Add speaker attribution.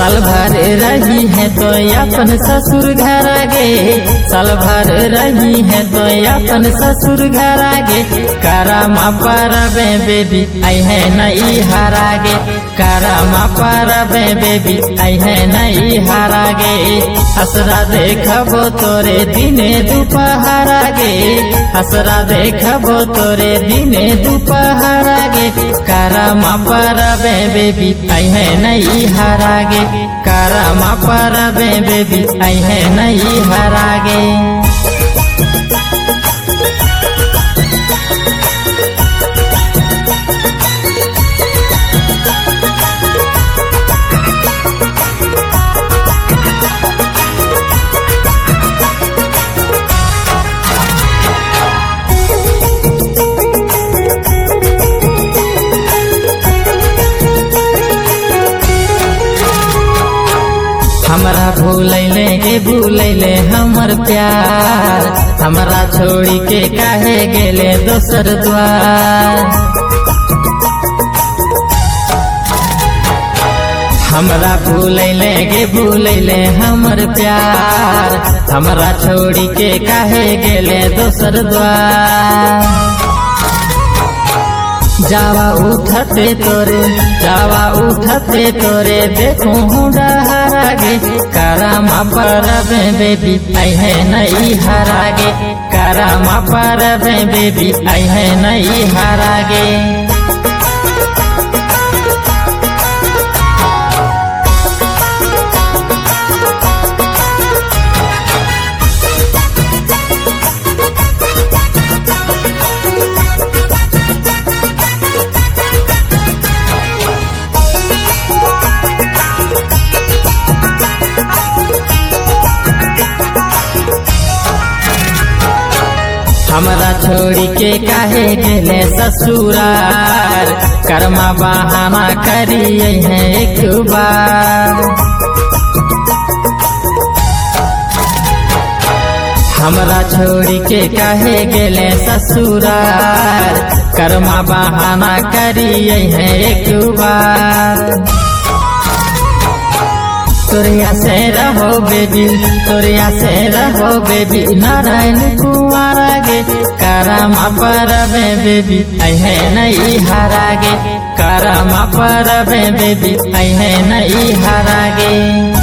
Speaker 1: साल भर रही है तो अपन ससुर घर आगे, साल भर रही है तो अपन ससुर घर आगे। करमा परबे बेबी आई है नई हरागे, करमा परबे बेबी आई है नई हरागे। असरा देखबो तोरे दिने दोपहर आगे, असरा देखबो तोरे दिने दोपहर आगे। करमा परबे बेबी आई है नई हरागे, करमा परबे बेबी आई है नई हरागे। हमरा भूलैले गे भूलैले हमर प्यार, हमरा छोड़ी के काहे गेले दोसर द्वार। हमरा भूलैले गे भूलैले हमर प्यार, हमरा छोड़ी के काहे गेले दोसर द्वार। जावा उठते तोरे, जावा उठते तोरे देखूं डहरागे। करमा परबे बेबी आई है नई हरागे, करमा परबे बेबी आई है नई हरागे। हमरा छोड़ी के काहे गेले ससुरार, करमा बहाना करिए है एक बार। हमरा छोड़ी के काहे गेले ससुरार, करमा बहाना करिए है एक बार। तोरिया से रहो बेबी, तोरिया से रहो बेबी नारायण कुमार आगे। करमा परबे बेबी आई है नई हरागे, करमा परबे बेबी आई है नई हरागे।